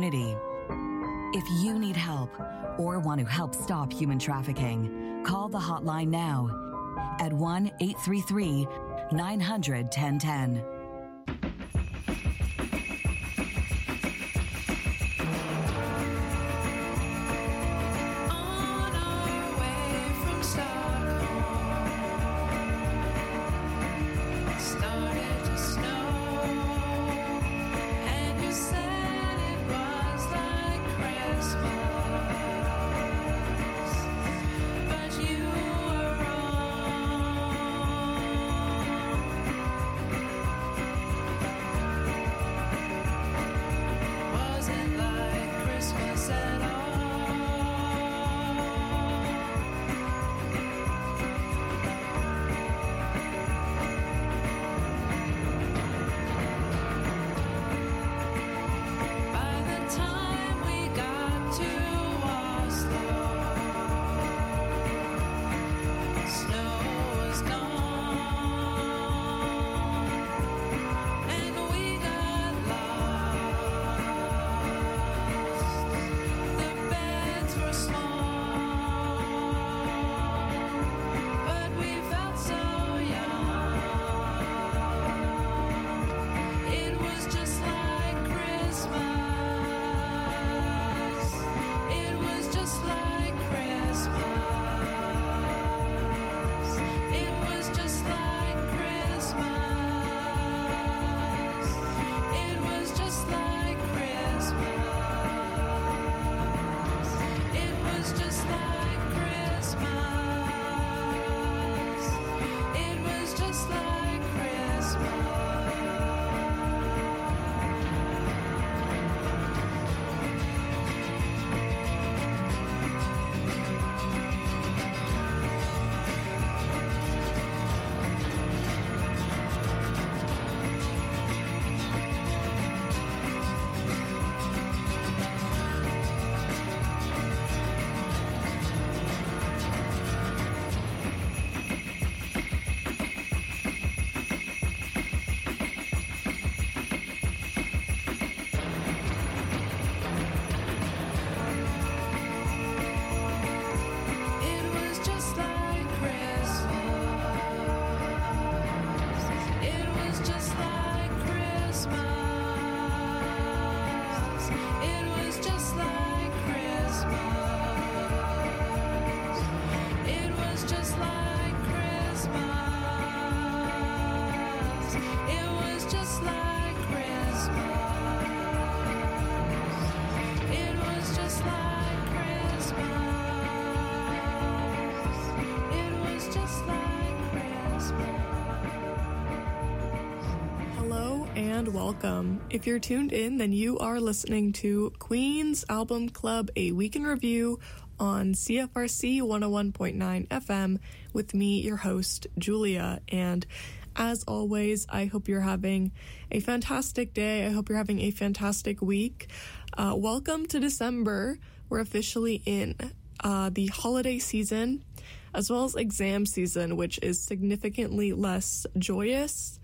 community. If you need help or want to help stop human trafficking, call the hotline now at 1-833-900-1010. Welcome. If you're tuned in, then you are listening to Queen's Album Club, a week in review on CFRC 101.9 FM with me, your host, Julia. And as always, I hope you're having a fantastic day. I hope you're having a fantastic week. Welcome to December. We're officially in the holiday season, as well as exam season, which is significantly less joyous.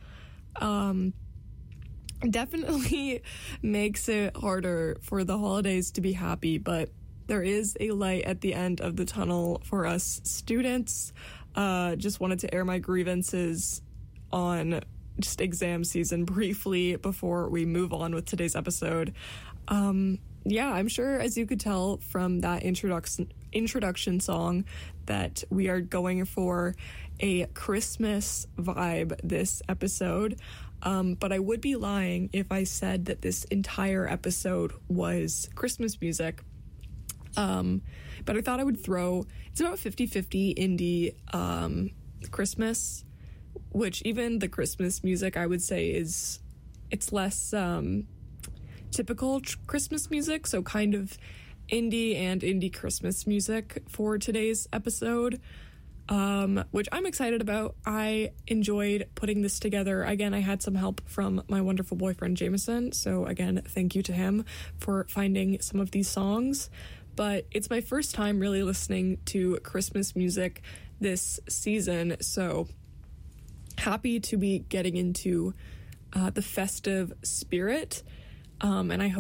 Definitely makes it harder for the holidays to be happy, but there is a light at the end of the tunnel for us students. Just wanted to air my grievances on just exam season briefly before we move on with today's episode. Yeah, I'm sure, as you could tell from that introduction song, that we are going for a Christmas vibe this episode. But I would be lying if I said that this entire episode was Christmas music. But I thought I would throw, it's about 50-50 indie Christmas, which even the Christmas music I would say it's less typical Christmas music, so kind of indie and indie Christmas music for today's episode, which I'm excited about. I enjoyed putting this together. Again, I had some help from my wonderful boyfriend Jameson, so again, thank you to him for finding some of these songs. But it's my first time really listening to Christmas music this season, so happy to be getting into the festive spirit. And I hope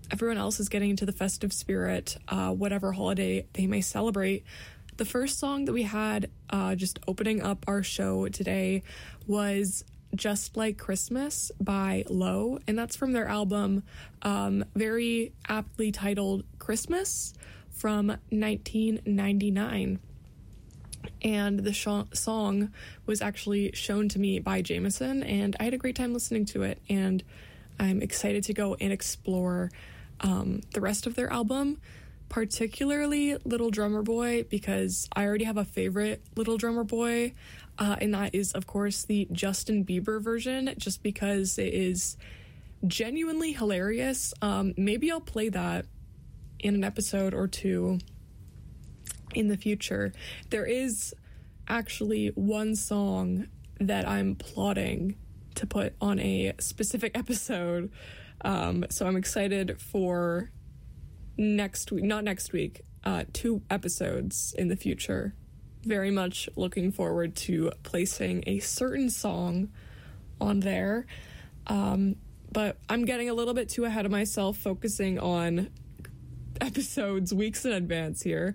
everyone else is getting into the festive spirit, whatever holiday they may celebrate. The first song that we had just opening up our show today was Just Like Christmas by Low, and that's from their album, very aptly titled Christmas, from 1999. And the song was actually shown to me by Jameson, and I had a great time listening to it, and I'm excited to go and explore the rest of their album, particularly Little Drummer Boy, because I already have a favorite Little Drummer Boy, and that is, of course, the Justin Bieber version, just because it is genuinely hilarious. Maybe I'll play that in an episode or two in the future. There is actually one song that I'm plotting to put on a specific episode, so I'm excited for next week, not next week, 2 episodes in the future. Very much looking forward to placing a certain song on there, but I'm getting a little bit too ahead of myself, focusing on episodes weeks in advance here.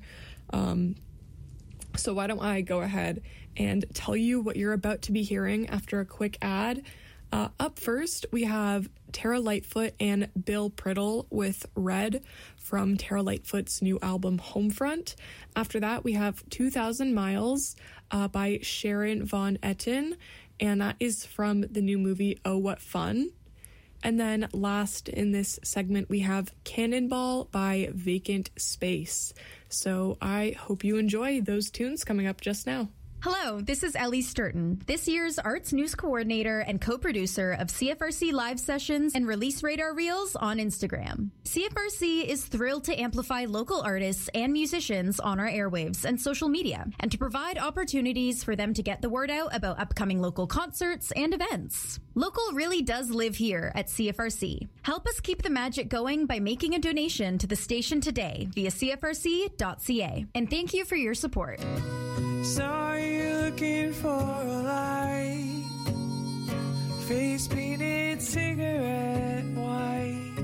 So why don't I go ahead and tell you what you're about to be hearing after a quick ad. Up first, we have Tara Lightfoot and Bill Priddle with Red from Tara Lightfoot's new album Homefront. After that, we have 2,000 Miles by Sharon Von Etten, and that is from the new movie Oh What Fun. And then last in this segment, we have Cannonball by Vacant Space. So I hope you enjoy those tunes coming up just now. Hello, this is Ellie Sturton, this year's Arts News Coordinator and co-producer of CFRC Live Sessions and Release Radar Reels on Instagram. CFRC is thrilled to amplify local artists and musicians on our airwaves and social media, and to provide opportunities for them to get the word out about upcoming local concerts and events. Local really does live here at CFRC. Help us keep the magic going by making a donation to the station today via cfrc.ca. And thank you for your support. Saw you looking for a light, face painted cigarette white.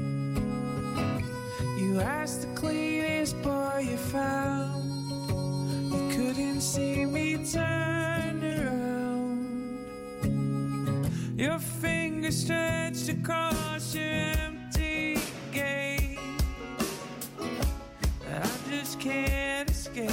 You asked the cleanest boy you found, you couldn't see me turn around. Your finger stretched across your empty gate, I just can't escape.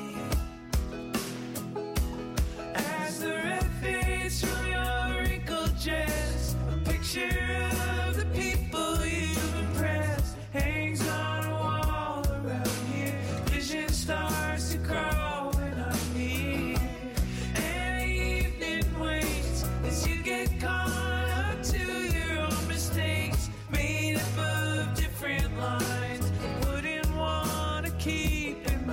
The red face from your wrinkled dress, a picture of the people you've impressed, hangs on a wall around here. Vision starts to crawling on me, and the evening waits as you get caught up to your own mistakes, made up of different lines. Wouldn't want to keep in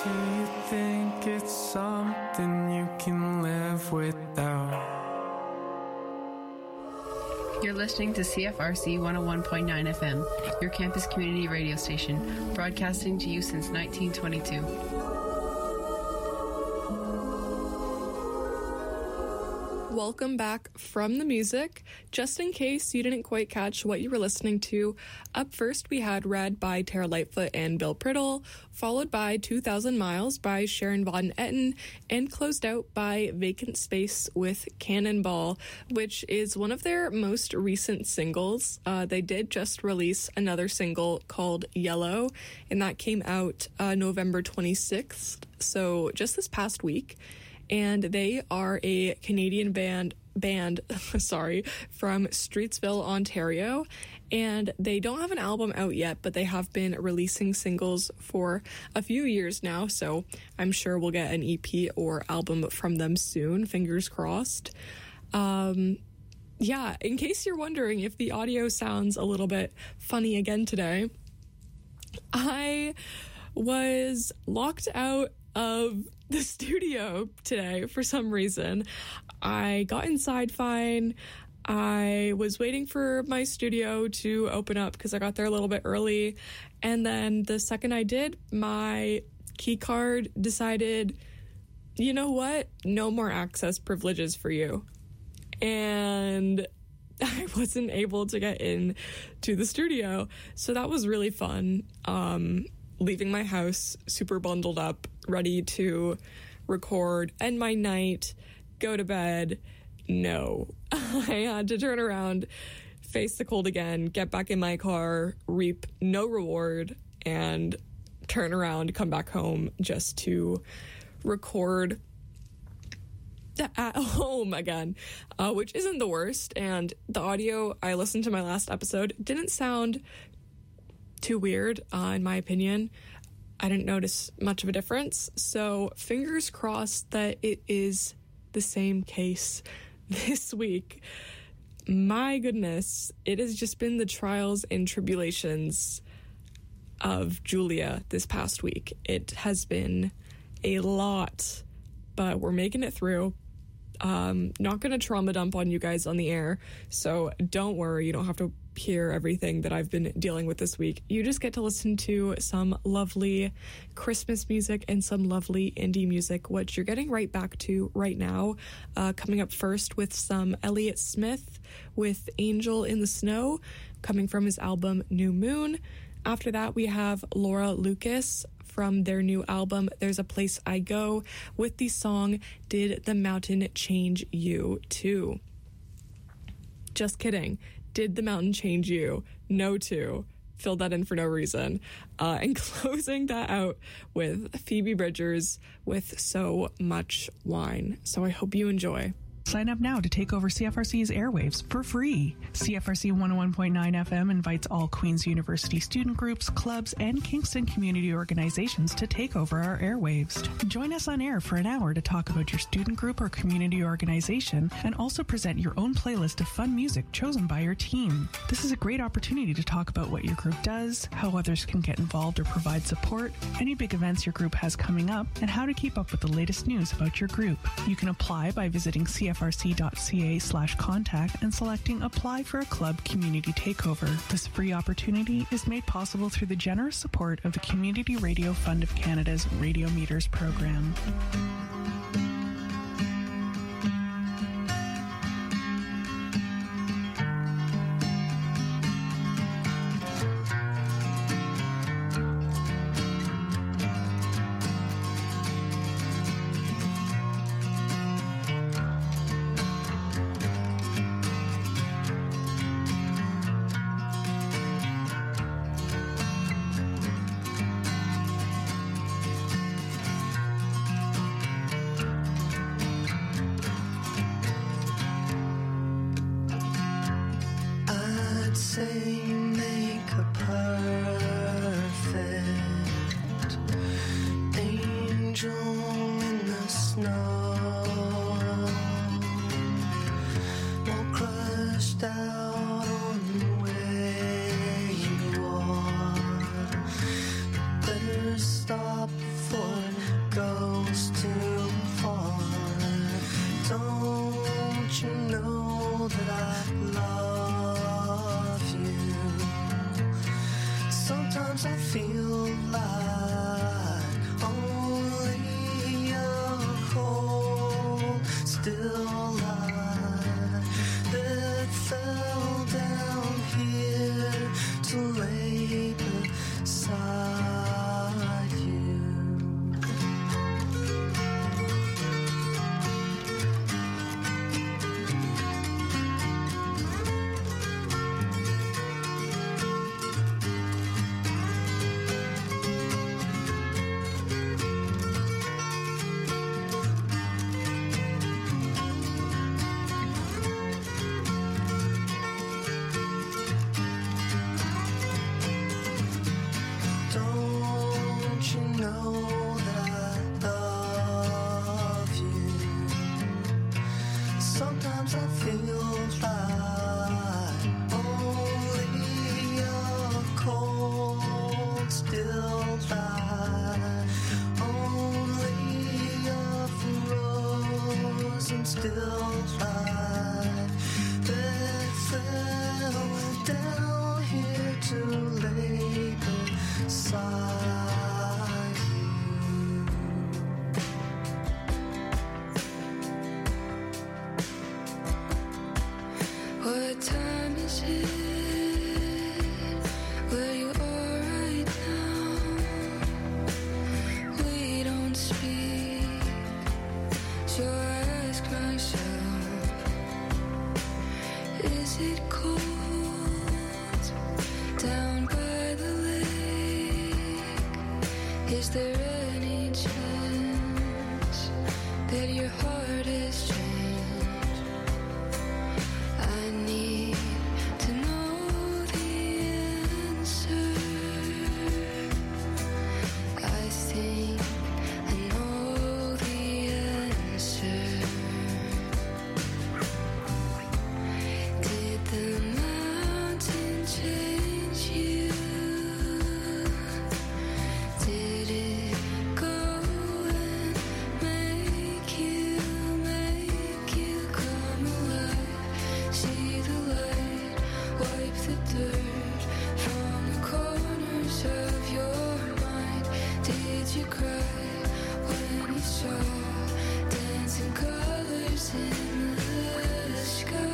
Do you think it's something you can live without? You're listening to CFRC 101.9 FM, your campus community radio station, broadcasting to you since 1922. Welcome back from the music. Just in case you didn't quite catch what you were listening to, up first we had Red by Tara Lightfoot and Bill Priddle, followed by 2,000 Miles by Sharon Von Etten, and closed out by Vacant Space with Cannonball, which is one of their most recent singles. They did just release another single called Yellow, and that came out November 26th, so just this past week. And they are a Canadian band from Streetsville, Ontario, and they don't have an album out yet, but they have been releasing singles for a few years now, so I'm sure we'll get an EP or album from them soon, fingers crossed. In case you're wondering if the audio sounds a little bit funny again today, I was locked out of the studio today for some reason. I got inside fine. I was waiting for my studio to open up because I got there a little bit early, and then the second I did, my key card decided, you know what, no more access privileges for you, and I wasn't able to get in to the studio. So that was really fun. Leaving my house super bundled up, ready to record, end my night, go to bed. No, I had to turn around, face the cold again, get back in my car, reap no reward, and turn around, come back home just to record at home again, which isn't the worst. And the audio, I listened to my last episode, didn't sound too weird, in my opinion. I didn't notice much of a difference, so fingers crossed that it is the same case this week. My goodness, it has just been the trials and tribulations of Julia this past week. It has been a lot, but we're making it through. Not gonna trauma dump on you guys on the air, so don't worry, you don't have to hear everything that I've been dealing with this week. You just get to listen to some lovely Christmas music and some lovely indie music, which you're getting right back to right now. Coming up first with some Elliott Smith with Angel in the Snow, coming from his album New Moon. After that, we have Laura Lucas from their new album, There's a Place I Go, with the song Did the Mountain Change You Too? Just kidding. Did the mountain change you? No to. Filled that in for no reason. And closing that out with Phoebe Bridgers with So Much Wine. So I hope you enjoy. Sign up now to take over CFRC's airwaves for free. CFRC 101.9 FM invites all Queen's University student groups, clubs, and Kingston community organizations to take over our airwaves. Join us on air for an hour to talk about your student group or community organization, and also present your own playlist of fun music chosen by your team. This is a great opportunity to talk about what your group does, how others can get involved or provide support, any big events your group has coming up, and how to keep up with the latest news about your group. You can apply by visiting cfrc.ca/contact and selecting Apply for a Club Community Takeover. This free opportunity is made possible through the generous support of the Community Radio Fund of Canada's Radio Meters program. still alive. Bethel went down here to lay beside you. What time is it? Where you are right now? We don't speak, so I ask myself, is it cold down by the lake? Is there any chance that your heart has changed? I need to know the answer. I think I know the answer. Did the mountain change you? Did it go and make you come alive? See the light, wipe the dirt from the corners of your mind. Did you cry when you saw dancing colors in the sky?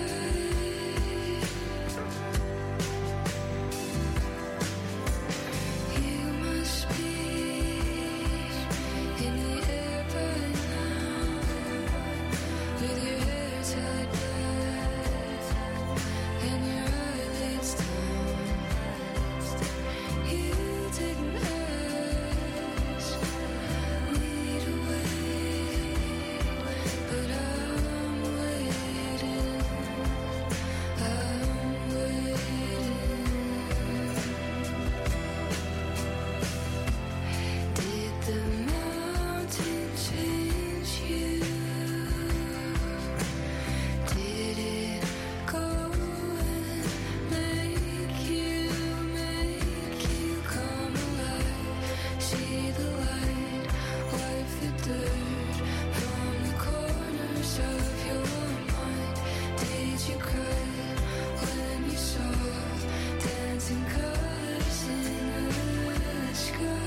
You must be in the air by now, with your hair tied back and your eyelids down. You didn't ask me to wait, but I'm waiting. Did the mountain change you? Did it go and make you come alive? See the light, wipe the dirt from the corners of your mind. Did you cry when you saw dancing colors in the sky?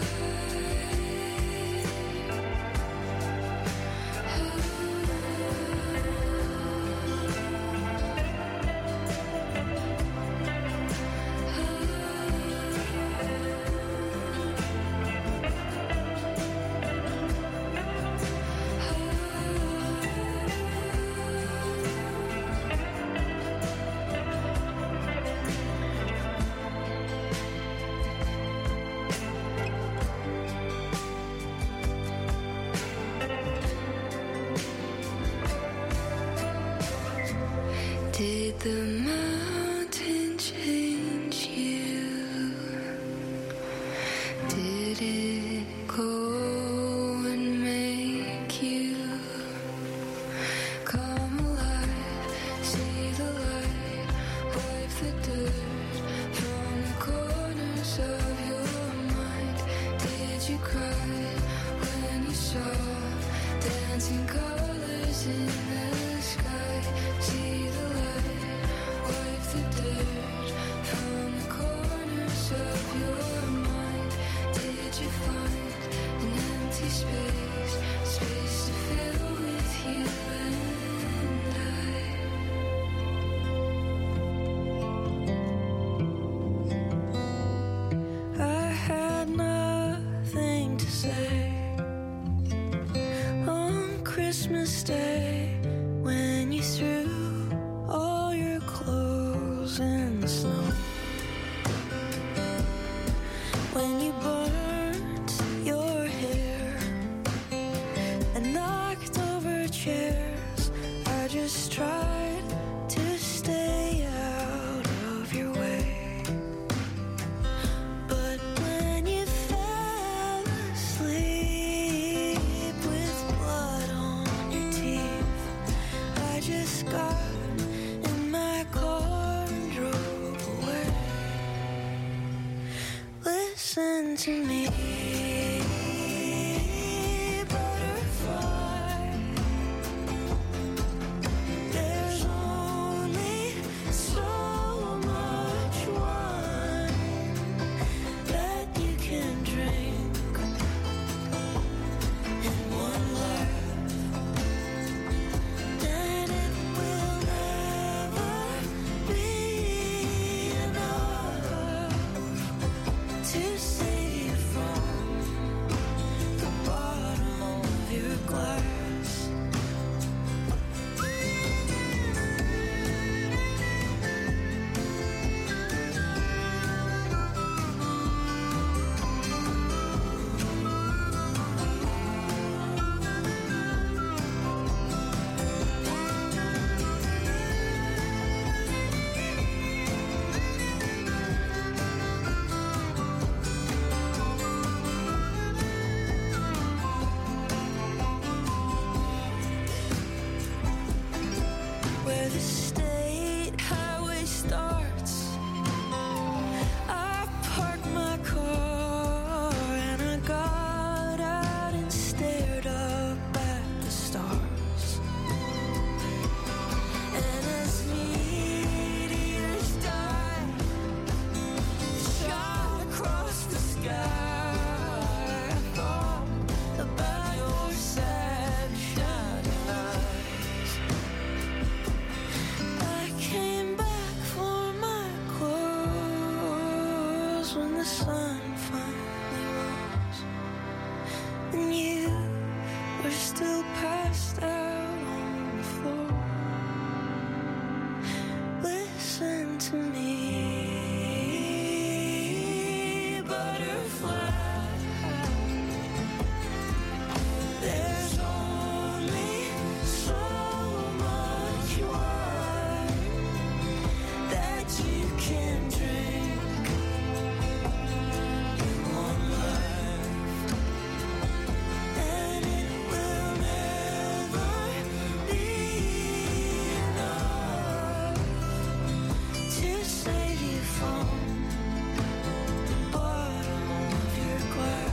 Did the mountain change you? Did it go and make you come alive? See the light, wipe the dirt from the corners of your mind. Did you cry when you saw dancing colors in the sky? See the light, wipe the dirt from the corners of your mind. Did you find an empty space, space to fill with you and I had nothing to say on Christmas Day when you threw all your clothes in the snow, when you burnt your hair and knocked over chairs. I just tried to stay out of your way, but when you fell asleep with blood on your teeth, we're still passed out on the floor. Listen to me, butterfly. There's only so much wine that you can drink in one life, and it will never be enough to save you from the bottom of your glass.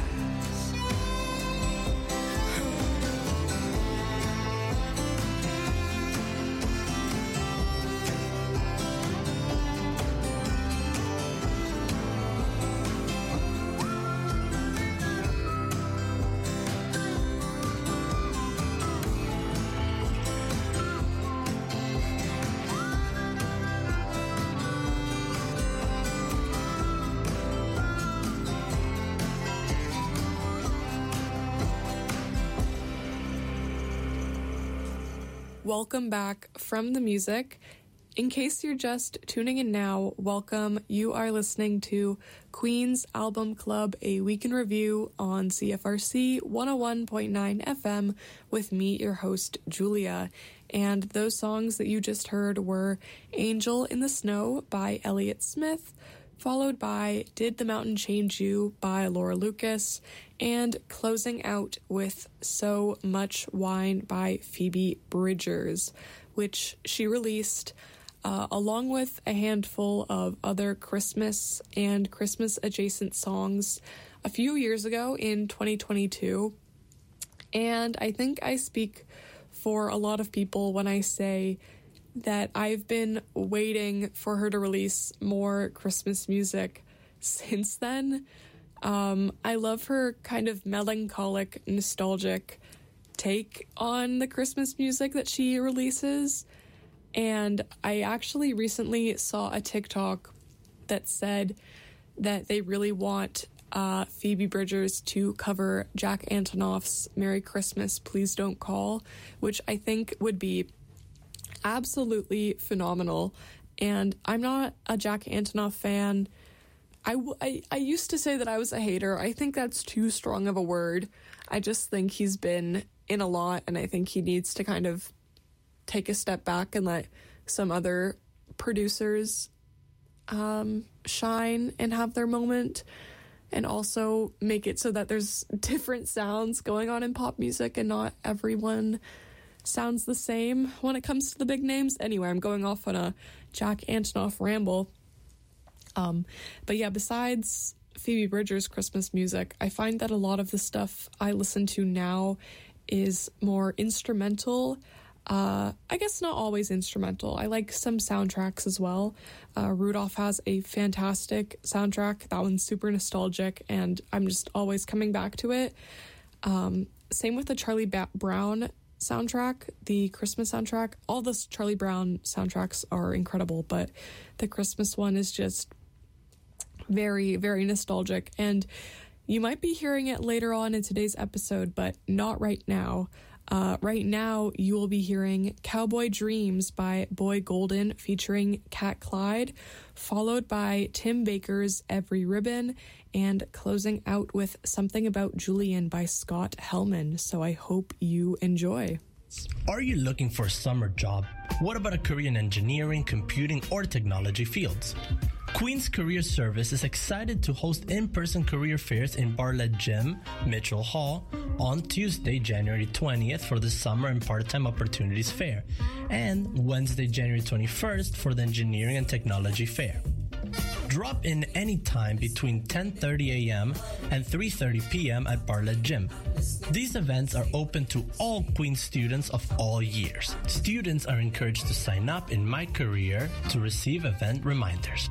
Welcome back from the music. In case you're just tuning in now, welcome. You are listening to Queen's Album Club, a week in review on CFRC 101.9 FM with me, your host, Julia. And those songs that you just heard were Angel in the Snow by Elliott Smith, followed by Did the Mountain Change You by Laura Lucas, and closing out with So Much Wine by Phoebe Bridgers, which she released along with a handful of other Christmas and Christmas-adjacent songs a few years ago in 2022. And I think I speak for a lot of people when I say that I've been waiting for her to release more Christmas music since then. I love her kind of melancholic, nostalgic take on the Christmas music that she releases. And I actually recently saw a TikTok that said that they really want Phoebe Bridgers to cover Jack Antonoff's Merry Christmas, Please Don't Call, which I think would be absolutely phenomenal. And I'm not a Jack Antonoff fan. I used to say that I was a hater. I think that's too strong of a word. I just think he's been in a lot, and I think he needs to kind of take a step back and let some other producers shine and have their moment, and also make it so that there's different sounds going on in pop music and not everyone sounds the same when it comes to the big names. Anyway, I'm going off on a Jack Antonoff ramble. But yeah, besides Phoebe Bridgers' Christmas music, I find that a lot of the stuff I listen to now is more instrumental. I guess not always instrumental. I like some soundtracks as well. Rudolph has a fantastic soundtrack. That one's super nostalgic, and I'm just always coming back to it. Same with the Charlie Brown soundtrack, the Christmas soundtrack. All the Charlie Brown soundtracks are incredible, but the Christmas one is just very, very nostalgic. And you might be hearing it later on in today's episode, but not right now. Right now, you will be hearing Cowboy Dreams by Boy Golden featuring Cat Clyde, followed by Tim Baker's Every Ribbon, and closing out with Something About Julian by Scott Hellman. So I hope you enjoy. Are you looking for a summer job? What about a career in engineering, computing, or technology fields? Queen's Career Service is excited to host in-person career fairs in Bartlett Gym, Mitchell Hall, on Tuesday, January 20th for the Summer and Part-Time Opportunities Fair, and Wednesday, January 21st for the Engineering and Technology Fair. Drop in anytime between 10:30 a.m. and 3:30 p.m. at Bartlett Gym. These events are open to all Queen's students of all years. Students are encouraged to sign up in My Career to receive event reminders.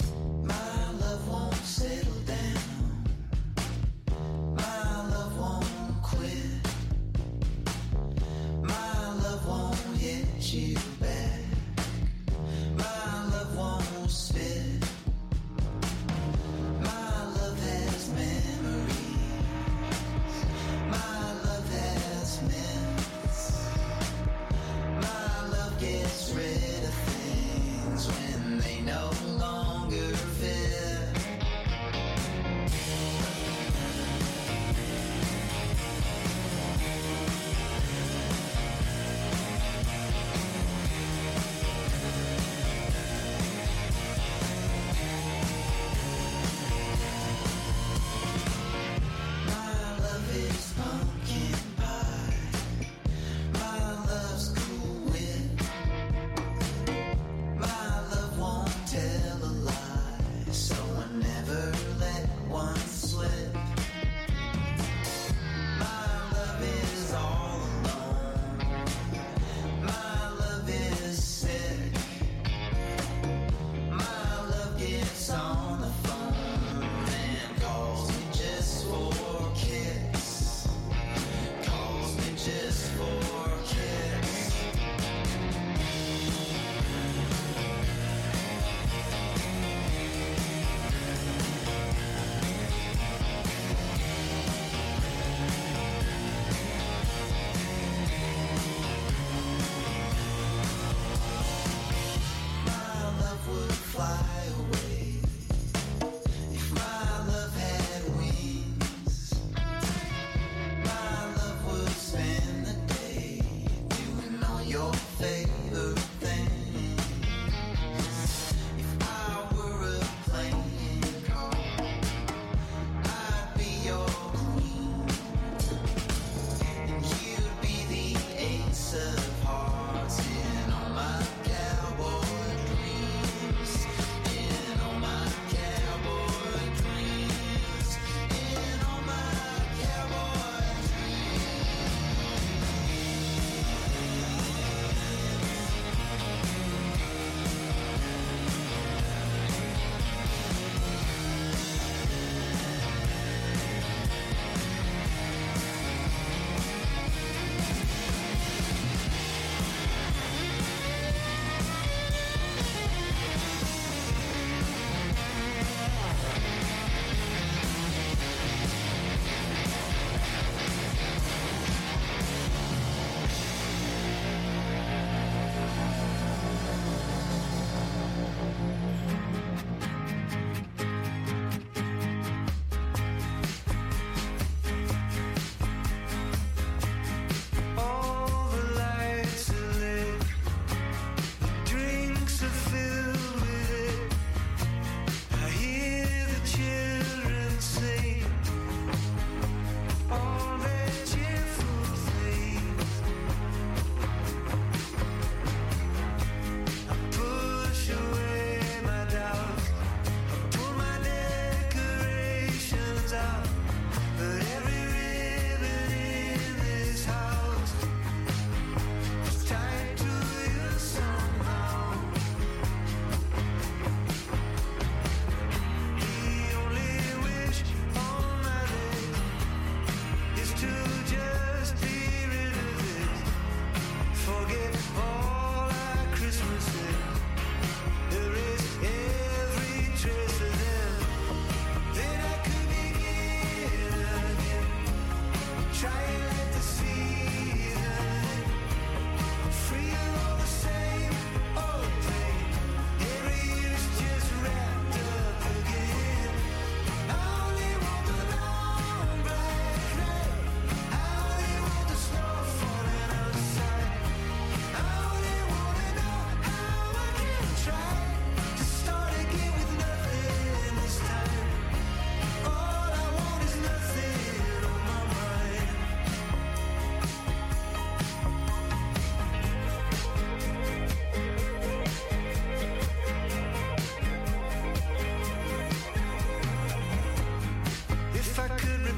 My love won't settle down. My love won't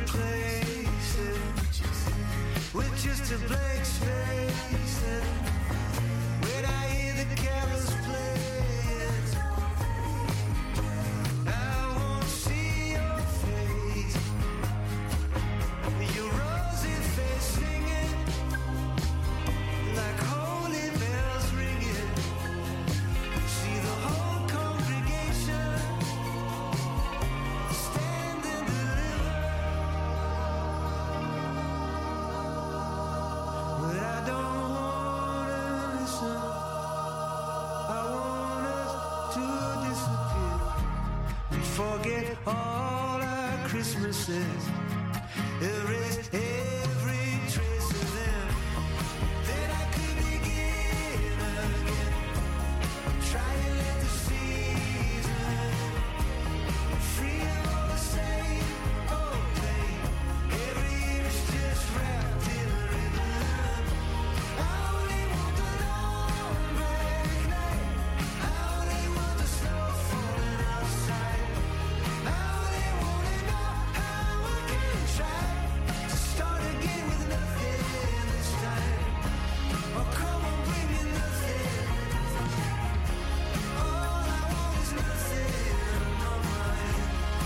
replace it with just a blank space. And when I hear the carols playing, I won't see your face, your rosy face singing like holy bells ringing. See the whole congregation stand and deliver, but I don't wanna listen. I want us to disappear and forget all our Christmases, erase every trace of them. Then I could begin again, try and let the season free of all the same old pain. Every year is just wrapped in a ribbon. I only want the long black night. I only want the snow falling outside. I only want to know how I can try to start again with nothing this time. Oh, come on, bring me nothing. All I want is nothing on mine.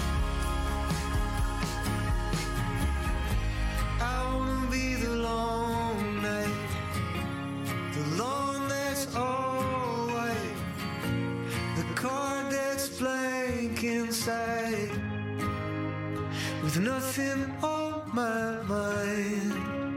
I wanna be the long night, the lawn that's all white, the card that's blank inside, with nothing on my mind.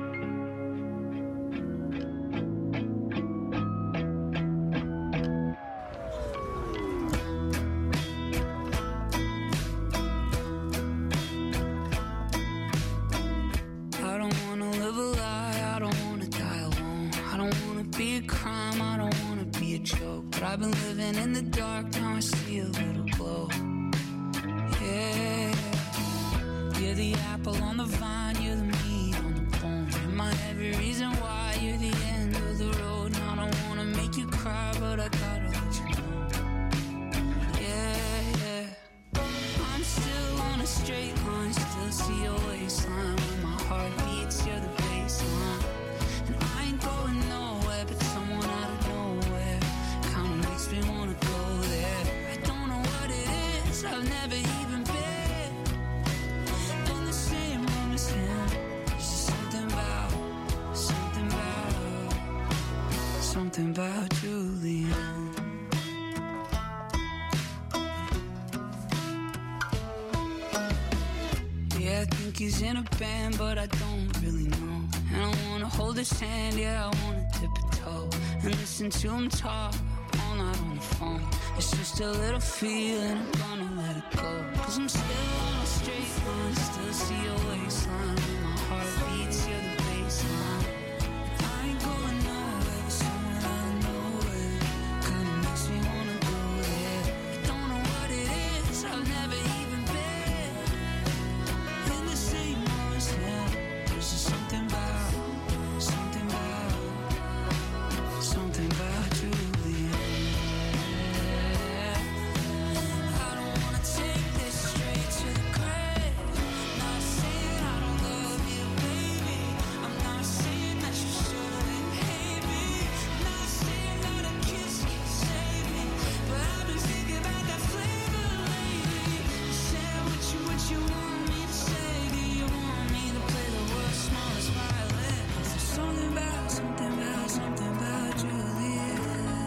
I don't wanna live a lie, I don't wanna die alone. I don't wanna be a crime, I don't wanna be a joke. But I've been living in the dark, now I see a little glow. Yeah, you're the apple on the vine, you're the meat on the bone. You're my every reason why, you're the end of the road. And I don't wanna make you cry, but I gotta let you know. Yeah, I'm still on a straight line, still see your waistline. When my heart beats, you're the baseline. And I ain't going nowhere, but someone out of nowhere kinda makes me wanna go there. I don't know what it is, I've never even been in the same room as him. There's just something about Julian. Yeah, I think he's in a band, but I don't really know. And I wanna hold his hand, yeah, I wanna dip a toe and listen to him talk all night on the phone. It's just a little feeling, I'm gonna let it go. Cause I'm still on a straight line, still see your waistline. When my heart beats, you're the baseline. I ain't going nowhere, but somewhere out of nowhere kinda makes me wanna go there. I don't know what it is, I've never even been in the same room as him. There's just something about Julian. I don't wanna take this straight to the grave. Not saying I don't love you, baby. I'm not saying that you shouldn't hate me. Not saying that a kiss can save me. But I've been thinking about that flavor lately. Say what you want me to say. Do you want me to play the world's smallest violin? There's something about Julian.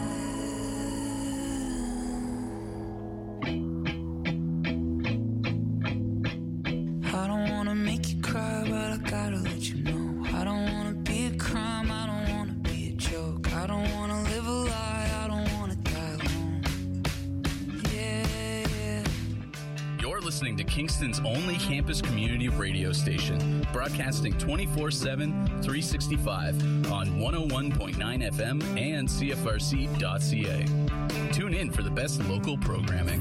I don't wanna make you cry, but I gotta let you know. I don't wanna be a crime, I don't wanna be a joke. I don't wanna live a lie, I don't wanna die alone. Yeah. You're listening to Kingston's only campus community radio station, broadcasting 24/7, 365 on 101.9 FM and CFRC.ca. Tune in for the best local programming.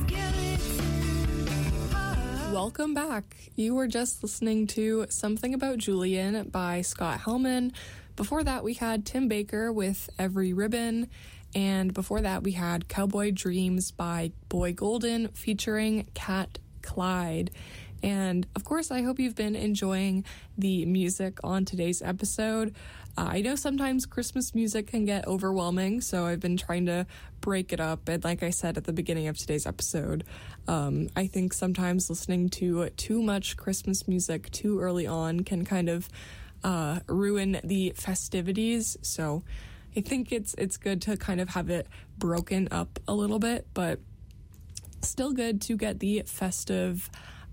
Welcome back. You were just listening to Something About Julian by Scott Hellman. Before that, we had Tim Baker with Every Ribbon. And before that, we had Cowboy Dreams by Boy Golden featuring Cat Clyde. And of course, I hope you've been enjoying the music on today's episode. I know sometimes Christmas music can get overwhelming, so I've been trying to break it up. And like I said at the beginning of today's episode, I think sometimes listening to too much Christmas music too early on can kind of ruin the festivities. So I think it's good to kind of have it broken up a little bit, but still good to get the festive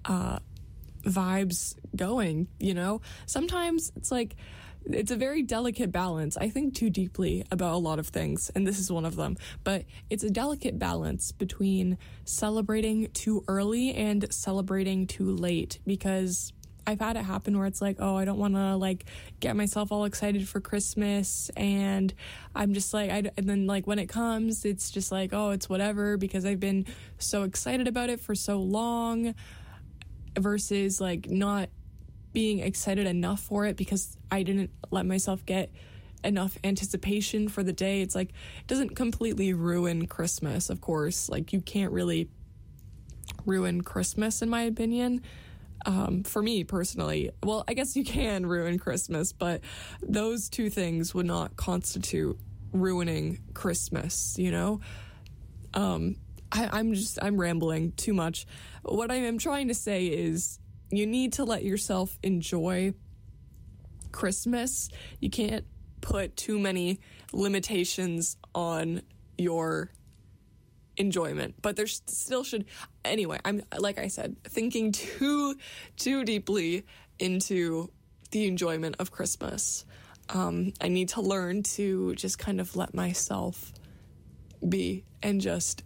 vibes going, you know? Sometimes it's like, it's a very delicate balance. I think too deeply about a lot of things, and this is one of them. But it's a delicate balance between celebrating too early and celebrating too late, because I've had it happen where it's like, oh, I don't want to like get myself all excited for Christmas, and I'm just like, and then like when it comes, it's just like, oh, it's whatever, because I've been so excited about it for so long, versus like not being excited enough for it because I didn't let myself get enough anticipation for the day. It's like, it doesn't completely ruin Christmas, of course. Like, you can't really ruin Christmas, in my opinion. For me personally, well, I guess you can ruin Christmas, but those two things would not constitute ruining Christmas, you know? I'm rambling too much. What I am trying to say is, you need to let yourself enjoy Christmas. You can't put too many limitations on your enjoyment, but there still should. Anyway, I'm, like I said, thinking too deeply into the enjoyment of Christmas. I need to learn to just kind of let myself be and just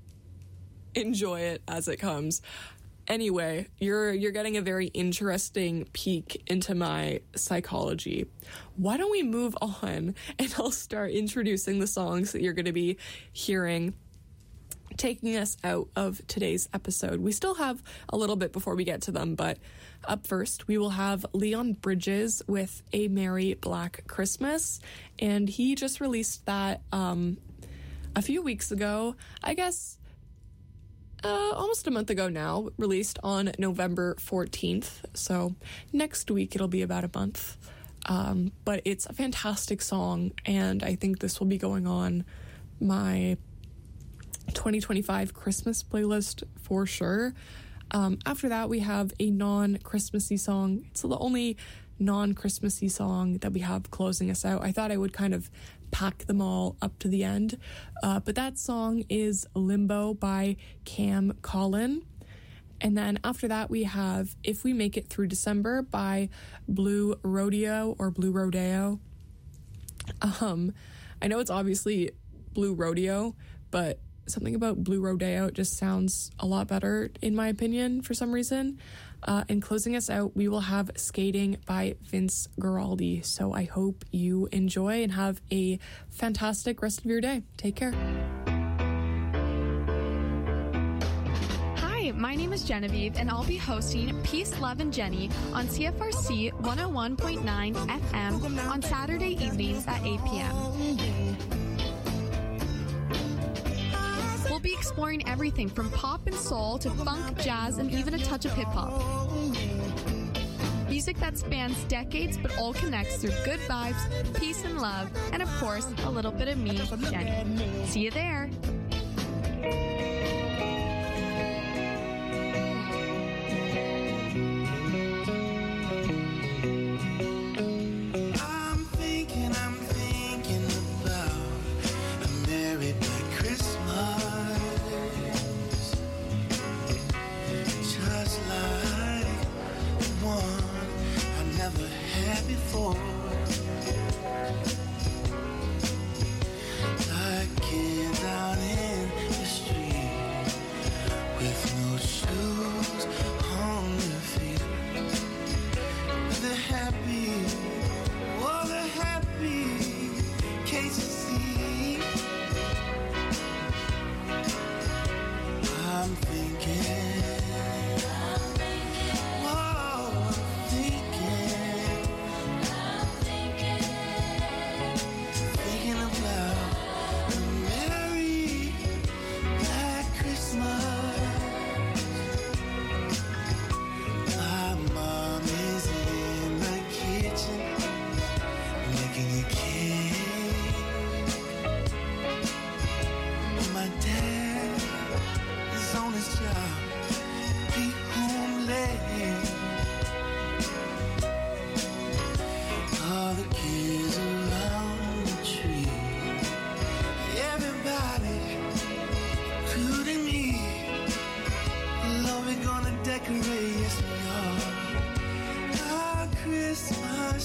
enjoy it as it comes. Anyway, you're getting a very interesting peek into my psychology. Why don't we move on, and I'll start introducing the songs that you're going to be hearing, taking us out of today's episode. We still have a little bit before we get to them, but up first, we will have Leon Bridges with A Merry Black Christmas, and he just released that a few weeks ago, I guess. Almost a month ago now, released on November 14th. So next week it'll be about a month. But it's a fantastic song, and I think this will be going on my 2025 Christmas playlist for sure. After that, we have a non-Christmassy song. It's the only non-Christmassy song that we have closing us out. I thought I would kind of pack them all up to the end. But that song is Limbo by Cam Collin. And then after that, we have If We Make It Through December by Blue Rodeo or Blue Rodeo. I know it's obviously Blue Rodeo, but something about Blue Rodeo just sounds a lot better, in my opinion, for some reason. And closing us out, we will have Skating by Vince Guaraldi. So I hope you enjoy and have a fantastic rest of your day. Take care. Hi, my name is Genevieve, and I'll be hosting Peace, Love, and Jenny on CFRC 101.9 FM on Saturday evenings at 8 p.m. We'll be exploring everything from pop and soul to funk, jazz, and even a touch of hip-hop. Music that spans decades but all connects through good vibes, peace and love, and of course, a little bit of me, Jenny. See you there!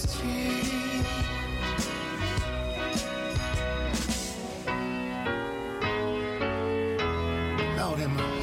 Christmas tree. Lord have mercy.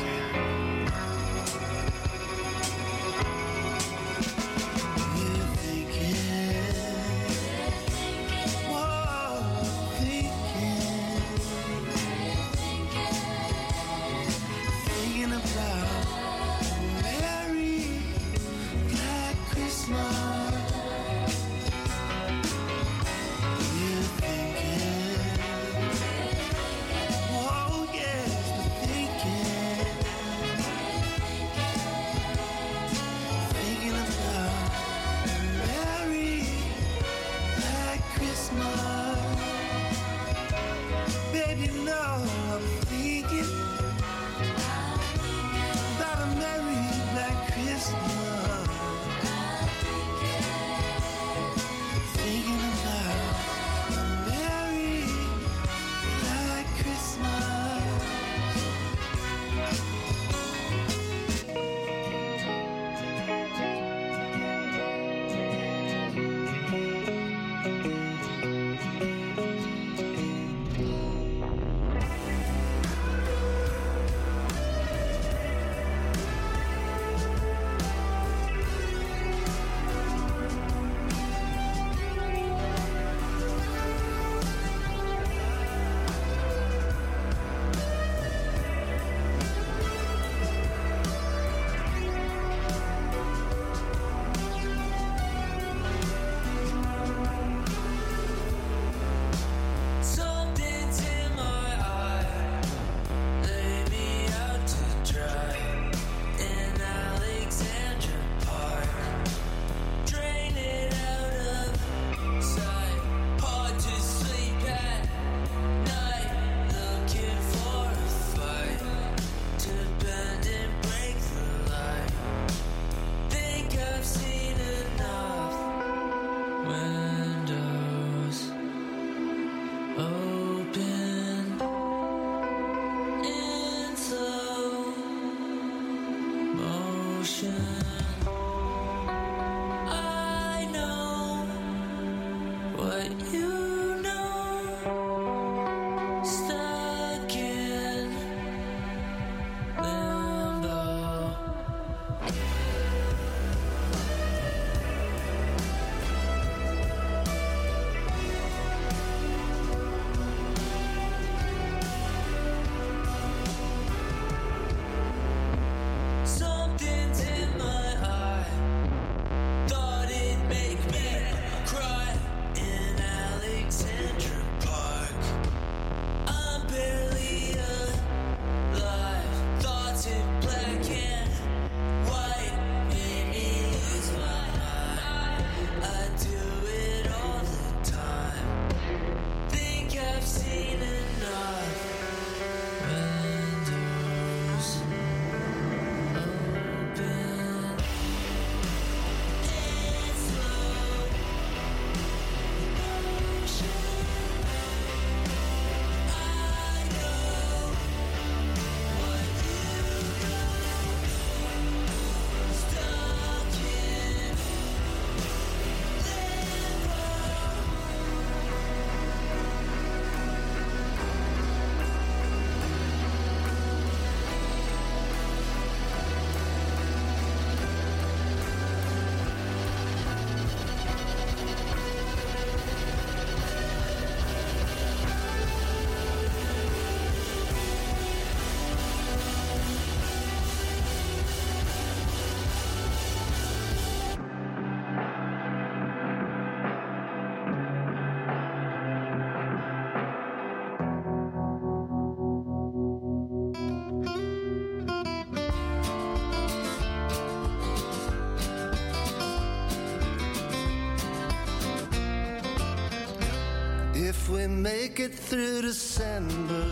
we make it through December,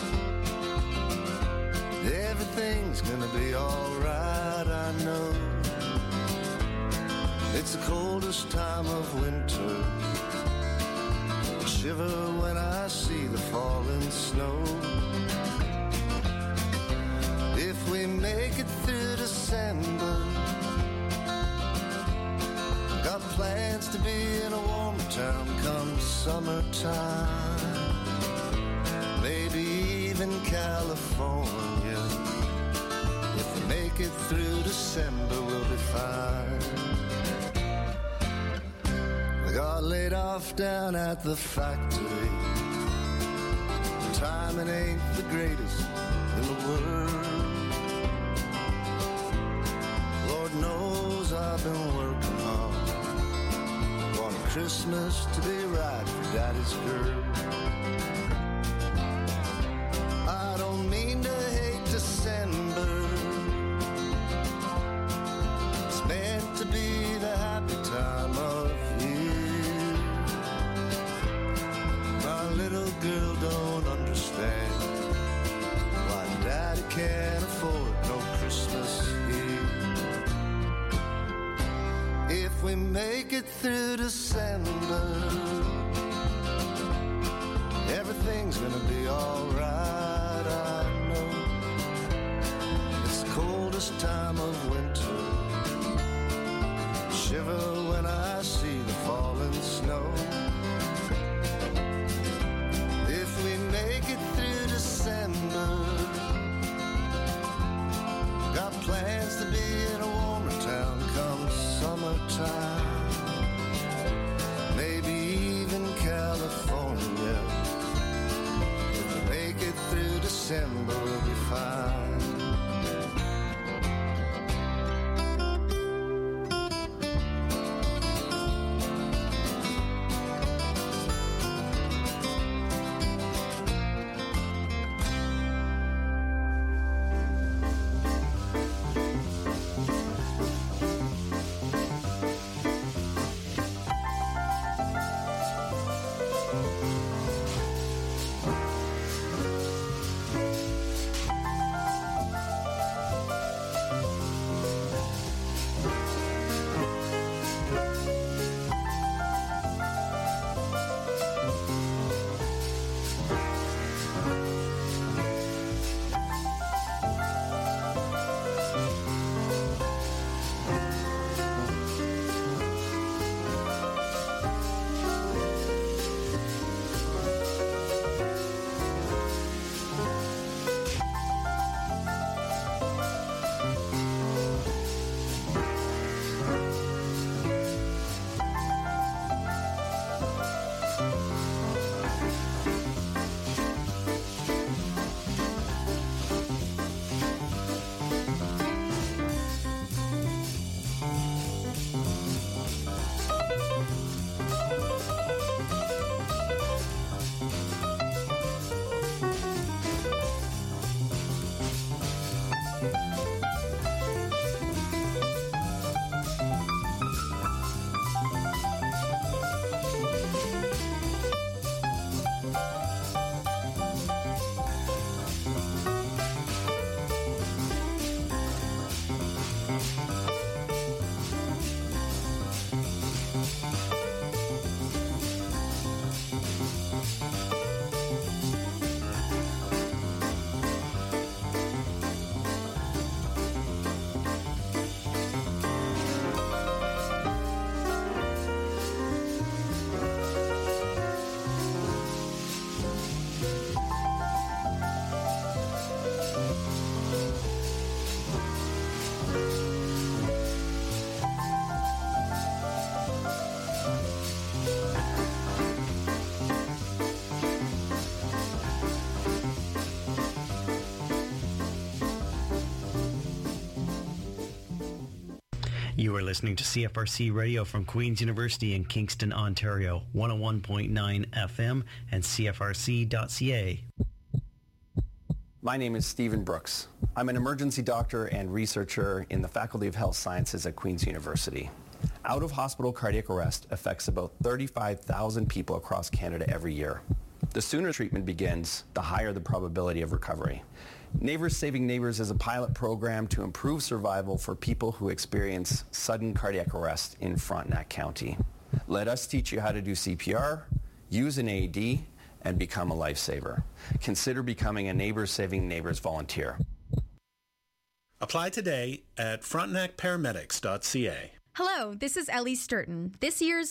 everything's gonna be alright, I know. It's the coldest time of winter, I shiver when I see the falling snow. If we make it through December, got plans to be in a warm town come summertime. Maybe even California. If we make it through December, we'll be fine. We got laid off down at the factory. Timing ain't the greatest in the world. Lord knows I've been working hard. Want Christmas to be right for Daddy's girl. I don't mean to hate December. It's meant to be the happy time of year. My little girl don't understand why Daddy can't afford no Christmas here. If we make it through December, everything's gonna be alright, I know. It's the coldest time of winter. Shiver when I see the falling snow. If we make it through December, got plans to be in a warmer town come summertime. Maybe even California. If we make it through December, we'll be fine. You are listening to CFRC Radio from Queen's University in Kingston, Ontario, 101.9 FM and CFRC.ca. My name is Stephen Brooks. I'm an emergency doctor and researcher in the Faculty of Health Sciences at Queen's University. Out-of-hospital cardiac arrest affects about 35,000 people across Canada every year. The sooner treatment begins, the higher the probability of recovery. Neighbors Saving Neighbors is a pilot program to improve survival for people who experience sudden cardiac arrest in Frontenac County. Let us teach you how to do CPR, use an AED, and become a lifesaver. Consider becoming a Neighbors Saving Neighbors volunteer. Apply today at frontenacparamedics.ca. Hello, this is Ellie Sturton. This year's